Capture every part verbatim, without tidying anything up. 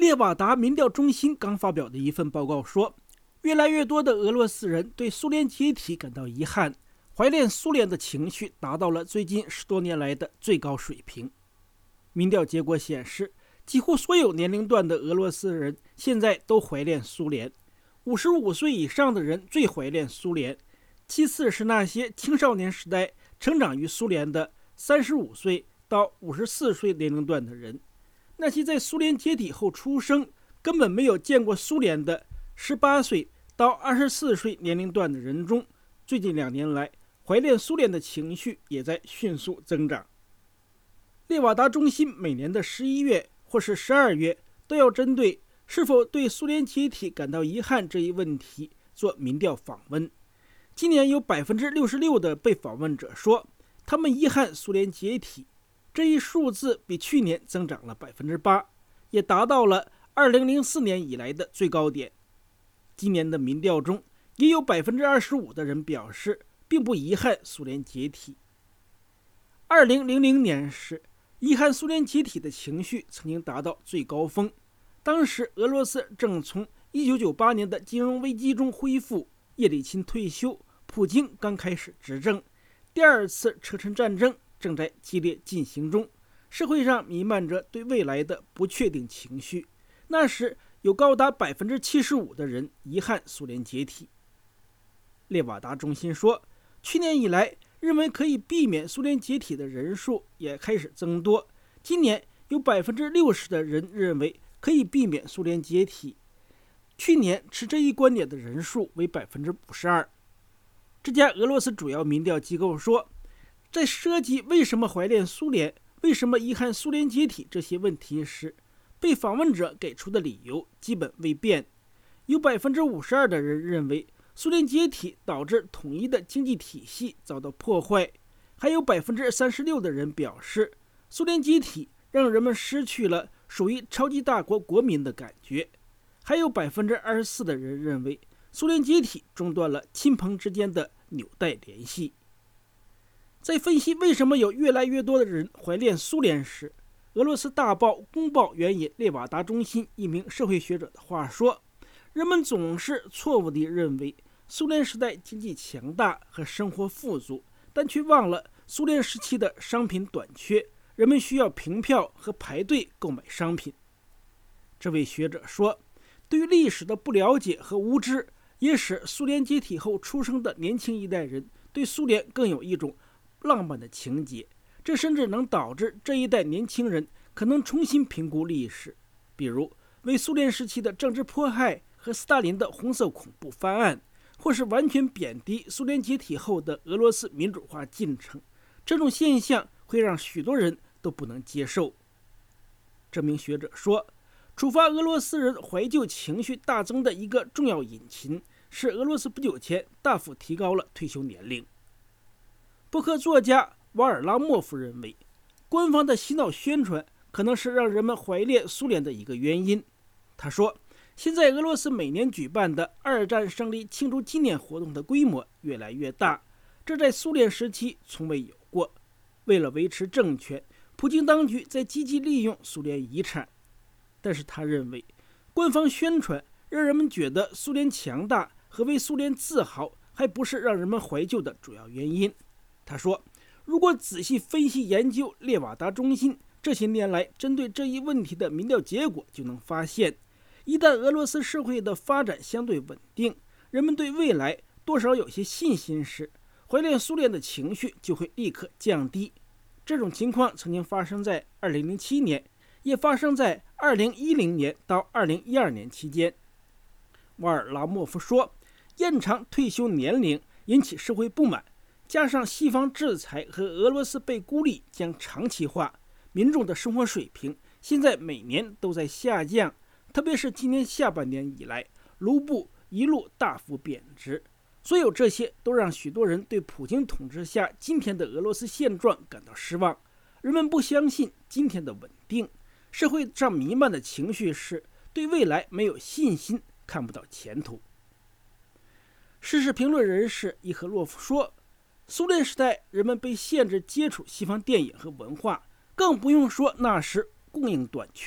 列瓦达民调中心刚发表的一份报告说，越来越多的俄罗斯人对苏联解体感到遗憾，怀念苏联的情绪达到了最近十多年来的最高水平。民调结果显示，几乎所有年龄段的俄罗斯人现在都怀念苏联，五十五岁以上的人最怀念苏联，其次是那些青少年时代成长于苏联的三十五岁到五十四岁年龄段的人。那些在苏联解体后出生，根本没有见过苏联的十八岁到二十四岁年龄段的人中，最近两年来，怀念苏联的情绪也在迅速增长。列瓦达中心每年的十一月或是十二月都要针对是否对苏联解体感到遗憾这一问题做民调访问。今年有 百分之六十六 的被访问者说他们遗憾苏联解体，这一数字比去年增长了 百分之八， 也达到了二零零四年以来的最高点。今年的民调中也有 百分之二十五 的人表示并不遗憾苏联解体。二零零零年时，遗憾苏联解体的情绪曾经达到最高峰，当时俄罗斯正从一九九八年的金融危机中恢复，叶利钦退休，普京刚开始执政，第二次车臣战争正在激烈进行中，社会上弥漫着对未来的不确定情绪。那时有高达 百分之七十五 的人遗憾苏联解体。列瓦达中心说，去年以来认为可以避免苏联解体的人数也开始增多，今年有 百分之六十 的人认为可以避免苏联解体，去年持这一观点的人数为 百分之五十二。 这家俄罗斯主要民调机构说，在涉及为什么怀念苏联、为什么遗憾苏联解体这些问题时，被访问者给出的理由基本未变。有 百分之五十二 的人认为苏联解体导致统一的经济体系遭到破坏，还有 百分之三十六 的人表示苏联解体让人们失去了属于超级大国国民的感觉，还有 百分之二十四 的人认为苏联解体中断了亲朋之间的纽带联系。在分析为什么有越来越多的人怀念苏联时，俄罗斯大报《公报》援引列瓦达中心一名社会学者的话说，人们总是错误地认为苏联时代经济强大和生活富足，但却忘了苏联时期的商品短缺，人们需要凭票和排队购买商品。这位学者说，对于历史的不了解和无知，也使苏联解体后出生的年轻一代人对苏联更有一种浪漫的情结，这甚至能导致这一代年轻人可能重新评估历史，比如为苏联时期的政治迫害和斯大林的红色恐怖翻案，或是完全贬低苏联解体后的俄罗斯民主化进程。这种现象会让许多人都不能接受。这名学者说，触发俄罗斯人怀旧情绪大增的一个重要引擎是俄罗斯不久前大幅提高了退休年龄。博客作家瓦尔拉莫夫认为，官方的洗脑宣传可能是让人们怀念苏联的一个原因。他说，现在俄罗斯每年举办的二战胜利庆祝纪念活动的规模越来越大，这在苏联时期从未有过。为了维持政权，普京当局在积极利用苏联遗产。但是他认为，官方宣传让人们觉得苏联强大和为苏联自豪，还不是让人们怀旧的主要原因。他说，如果仔细分析研究列瓦达中心这些年来针对这一问题的民调结果，就能发现，一旦俄罗斯社会的发展相对稳定，人们对未来多少有些信心时，怀念苏联的情绪就会立刻降低。这种情况曾经发生在二零零七年，也发生在二零一零年到二零一二年期间。瓦尔拉莫夫说，延长退休年龄引起社会不满，加上西方制裁和俄罗斯被孤立将长期化，民众的生活水平现在每年都在下降，特别是今年下半年以来，卢布一路大幅贬值。所有这些都让许多人对普京统治下今天的俄罗斯现状感到失望。人们不相信今天的稳定，社会上弥漫的情绪是对未来没有信心，看不到前途。时事评论人士伊赫洛夫说，苏联时代人们被限制接触西方电影和文化，更不用说那时供应短缺，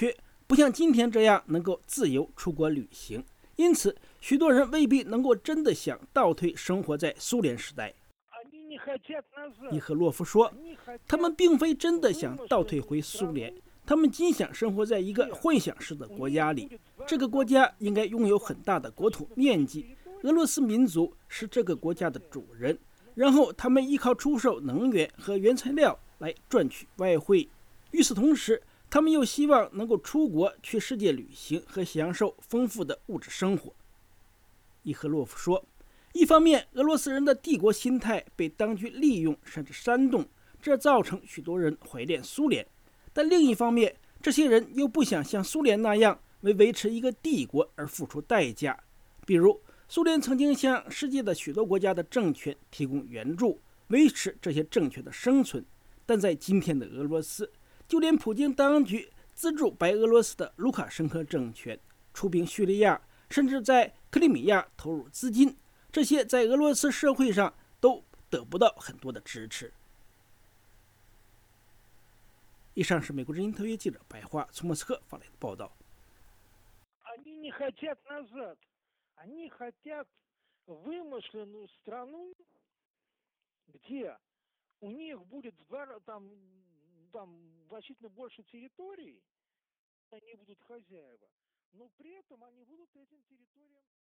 不像今天这样能够自由出国旅行，因此许多人未必能够真的想倒退生活在苏联时代。伊赫洛夫说，他们并非真的想倒退回苏联，他们仅想生活在一个幻想式的国家里，这个国家应该拥有很大的国土面积，俄罗斯民族是这个国家的主人，然后他们依靠出售能源和原材料来赚取外汇。与此同时，他们又希望能够出国去世界旅行和享受丰富的物质生活。伊赫洛夫说，一方面，俄罗斯人的帝国心态被当局利用甚至煽动，这造成许多人怀恋苏联；但另一方面，这些人又不想像苏联那样为维持一个帝国而付出代价。比如，苏联曾经向世界的许多国家的政权提供援助，维持这些政权的生存；但在今天的俄罗斯，就连普京当局资助白俄罗斯的卢卡申科政权出兵叙利亚，甚至在克里米亚投入资金，这些在俄罗斯社会上都得不到很多的支持。以上是美国之音特约记者白桦从莫斯科发来的报道。 У них будет там, там значительно больше территорий, они будут хозяева, но при этом они будут этим территориям